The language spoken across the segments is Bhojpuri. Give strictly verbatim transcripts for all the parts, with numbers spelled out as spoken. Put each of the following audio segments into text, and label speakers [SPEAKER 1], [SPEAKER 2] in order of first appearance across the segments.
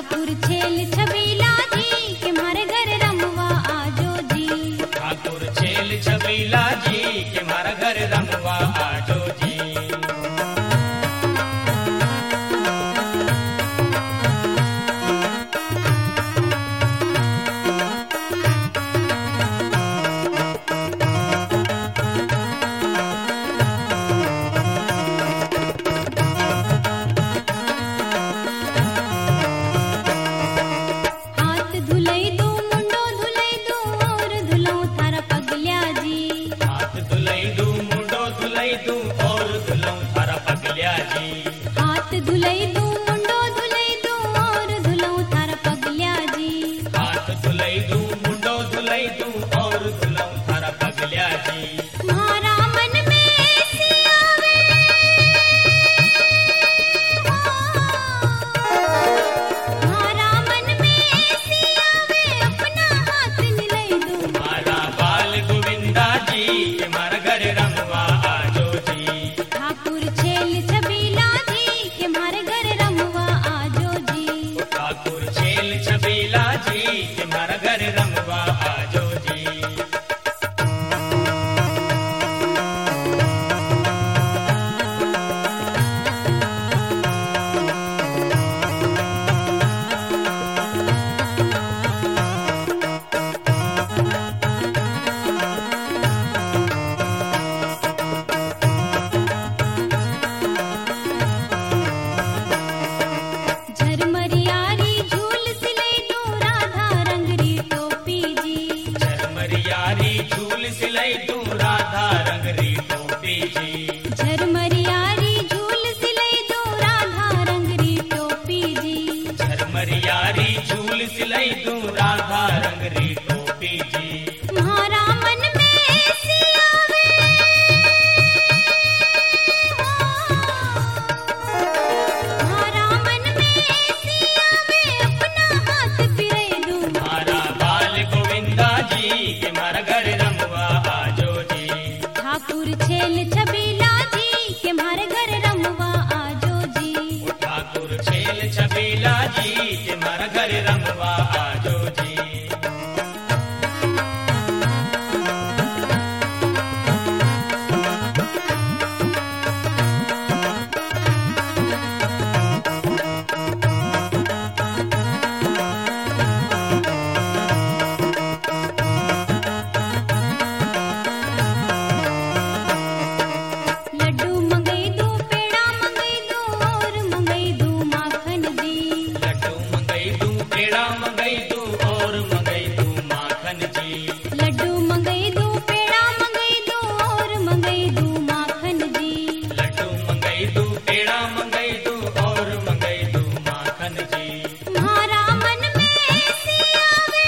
[SPEAKER 1] ठाकुर छेल छबीला जी के मारे घर रमवा आजो जी।
[SPEAKER 2] ठाकुर छेल छबीला जी के मारा घर रमवा आजो जी।
[SPEAKER 1] हाथ धुलई दू मुंडो धुलई दू और धुलऊ थारा पगल्या जी।
[SPEAKER 2] हाथ धुलई दू मुंडो धुलई दू और धुलऊं थारा पगल्या जी।
[SPEAKER 1] हाथ धुलई दू मुंडो धुलई दू और धुलऊ थारा पगल्या जी।
[SPEAKER 2] हाथ धुलई दू मुंडो धुलई दू और धुलऊं थारा पगल्या जी।
[SPEAKER 1] म्हारा मन में ऐसी आवे म्हारा मन में ऐसी आवे अपना हाथ मिलई दू।
[SPEAKER 2] मारा बाल गोविंदा जी के मारा घर रमवा आजो जी।
[SPEAKER 1] ठाकुर छेल छबीला जी के मारे घर रमवा आजो जी।
[SPEAKER 2] ठाकुर छेल छबीला जी के मारा घर रमवा आजो जी।
[SPEAKER 1] झरमरियारी झूल सिलई दू राधा रंगरी टोपी जी।
[SPEAKER 2] झरमरियारी झूल सिलई दू राधा रंगरी टोपी जी।
[SPEAKER 1] झरमरियारी झूल सिलई दू राधा रंगरी टोपी जी।
[SPEAKER 2] झरमरियारी झूल सिलई दू राधा रंगरी टोपी जी।
[SPEAKER 1] म्हारा मन में ऐसी आवे म्हारा मन में ऐसी आवे अपना हाथ फिरई दू।
[SPEAKER 2] मारा बाल गोविंदा जी के मारा घर रमवा आजो जी।
[SPEAKER 1] ठाकुर छेल छबीला जी के मारे घर रमवा आजो जी।
[SPEAKER 2] ठाकुर छेल छबीला जी के मारा घर रमवा आजो जी।
[SPEAKER 1] लड्डू मंगई दू पेड़ा मंगई दू और मंगई दू माखन जी।
[SPEAKER 2] लड्डू मंगई दू पेड़ा मंगई दू और मंगई दू माखन जी।
[SPEAKER 1] लड्डू मंगई दू पेड़ा मंगई दू और मंगई दू माखन जी।
[SPEAKER 2] लड्डू मंगई दू पेड़ा मंगई दू और मंगई दू माखन जी।
[SPEAKER 1] म्हारा मन में ऐसी आवे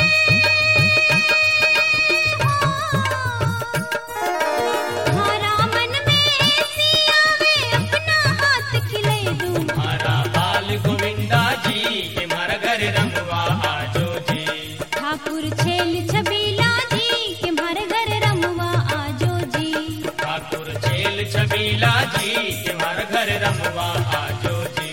[SPEAKER 1] म्हारा मन में ऐसी आवे अपना हाथ खिलई दू।
[SPEAKER 2] मारा बाल गोविंदा जी के मारा घर रमवा आजो जी।
[SPEAKER 1] ठाकुर छेल छबीला जी के मारे घर रमवा आजो जी।
[SPEAKER 2] ठाकुर छेल छबीला जी के मारा घर रमवा आजो जी।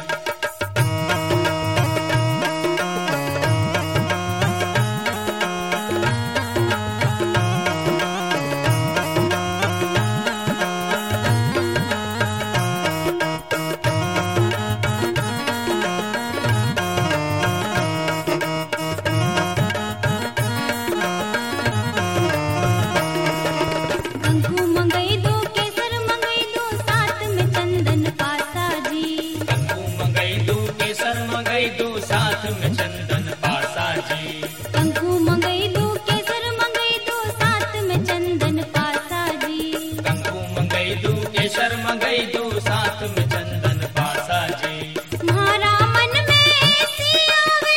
[SPEAKER 1] कंकु मंगई दू केसर मंगई दू साथ में चंदन पासा जी।
[SPEAKER 2] कंकु मंगई दू केसर मंगई दू साथ में चंदन पासा जी।
[SPEAKER 1] कंकु मंगई दू केसर मंगई दू साथ में चंदन पासा जी।
[SPEAKER 2] कंकु मंगई दू केसर मंगई दू साथ में चंदन पासा जी।
[SPEAKER 1] म्हारा मन में ऐसी आवे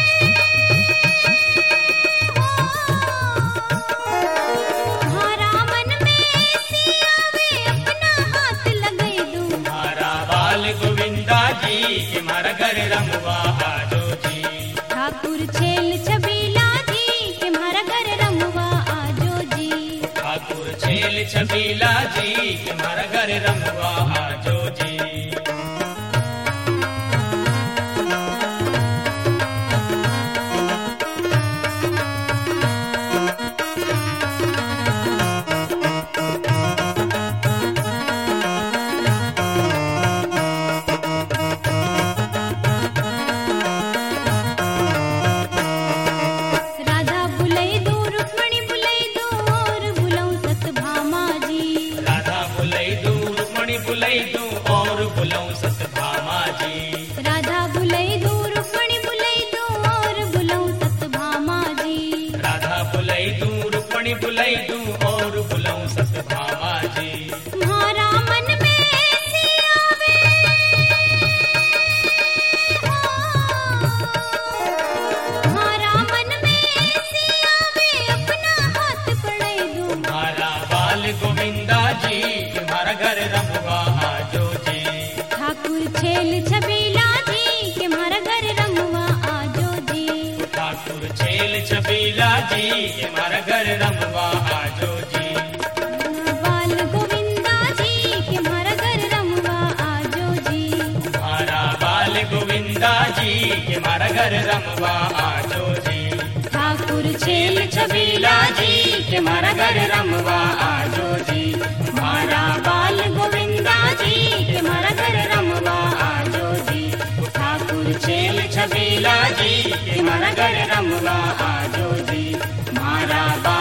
[SPEAKER 1] म्हारा मन में ऐसी आवे अपना हाथ लगई दू।
[SPEAKER 2] मारा बाल गोविंदा जी के मारा घर रमवा आजो जी।
[SPEAKER 1] ठाकुर छेल छबीला जी के मारा घर रमवा आजो जी।
[SPEAKER 2] ठाकुर छेल छबीला जी के मारा घर रमवा आजो जी। बुलई दूं रुक्मणी बुलई दूं और बुलऊं सत्यभामा जी।
[SPEAKER 1] म्हारा मन में सियावे म्हारा मन में सियावे अपना हाथ पकड़ाई दूं।
[SPEAKER 2] तुम्हारा बाल गोविंदा जी तुम्हारा घर रमवा आजो जी।
[SPEAKER 1] ठाकुर छेल छबीला जी के म्हारा घर रमवा आजो जी।
[SPEAKER 2] ठाकुर छेल छबीला जी तुम्हारा घर रमवा आजो जी।
[SPEAKER 1] बाल गोविंदा जी के म्हारा घर रमवा आजो जी।
[SPEAKER 2] तुम्हारा बाल गोविंदा जी तुम्हारा घर रमवा आजो जी।
[SPEAKER 1] ठाकुर
[SPEAKER 2] छेल छबीला जी तुम्हारा घर रमवा आजो जी।
[SPEAKER 1] म्हारा बाल गोविंदा जी के म्हारा घर रमवा आजो जी।
[SPEAKER 2] ठाकुर छेल छबीला जी तुम्हारा घर रमवा आजो जी। मारा बा